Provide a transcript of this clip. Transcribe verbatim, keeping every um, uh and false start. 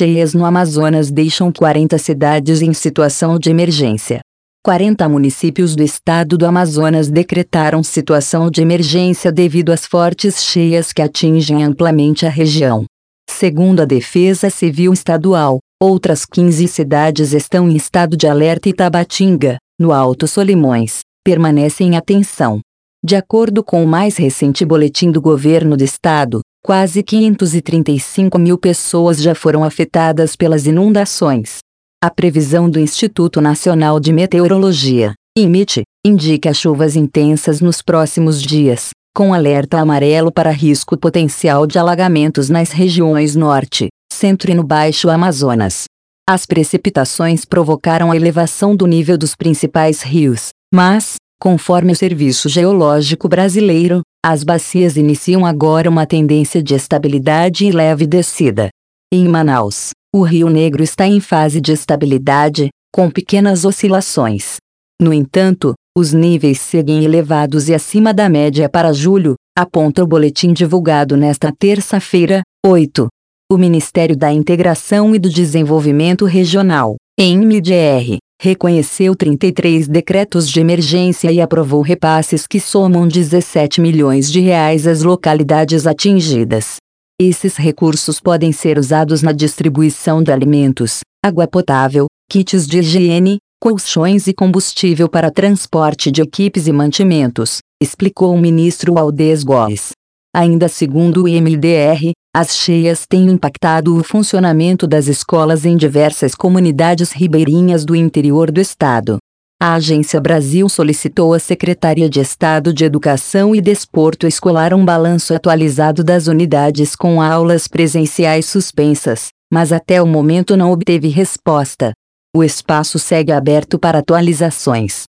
cheias no Amazonas deixam quarenta cidades em situação de emergência. quarenta municípios do estado do Amazonas decretaram situação de emergência devido às fortes cheias que atingem amplamente a região. Segundo a Defesa Civil Estadual, outras quinze cidades estão em estado de alerta e Tabatinga, no Alto Solimões, permanece em atenção. De acordo com o mais recente boletim do governo do estado, quase quinhentas e trinta e cinco mil pessoas já foram afetadas pelas inundações. A previsão do Instituto Nacional de Meteorologia, INMET, indica chuvas intensas nos próximos dias, com alerta amarelo para risco potencial de alagamentos nas regiões norte, centro e no Baixo Amazonas. As precipitações provocaram a elevação do nível dos principais rios, mas, conforme o Serviço Geológico Brasileiro, as bacias iniciam agora uma tendência de estabilidade e leve descida. Em Manaus, o Rio Negro está em fase de estabilidade, com pequenas oscilações. No entanto, os níveis seguem elevados e acima da média para julho, aponta o boletim divulgado nesta terça-feira, oito. O Ministério da Integração e do Desenvolvimento Regional, M I D R, reconheceu trinta e três decretos de emergência e aprovou repasses que somam dezessete milhões de reais às localidades atingidas. Esses recursos podem ser usados na distribuição de alimentos, água potável, kits de higiene, colchões e combustível para transporte de equipes e mantimentos, explicou o ministro Aldes Góes. Ainda segundo o M I D R, as cheias têm impactado o funcionamento das escolas em diversas comunidades ribeirinhas do interior do estado. A Agência Brasil solicitou à Secretaria de Estado de Educação e Desporto Escolar um balanço atualizado das unidades com aulas presenciais suspensas, mas até o momento não obteve resposta. O espaço segue aberto para atualizações.